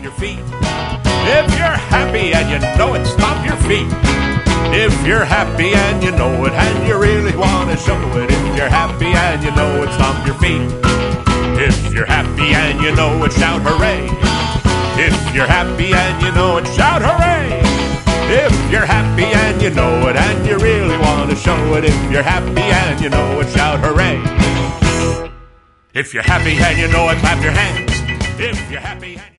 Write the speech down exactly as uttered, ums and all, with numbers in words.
your feet. If you're happy and you know it, stomp your feet. If you're happy and you know it, and you really want to show it. If you're happy and you know it, stomp your feet. If you're happy and you know it, shout hooray. If you're happy and you know it, shout hooray. If you're happy and you know it, and you really want to show it. If you're happy and you know it, shout hooray. If you're happy and you know it, clap your hands. If you're happy and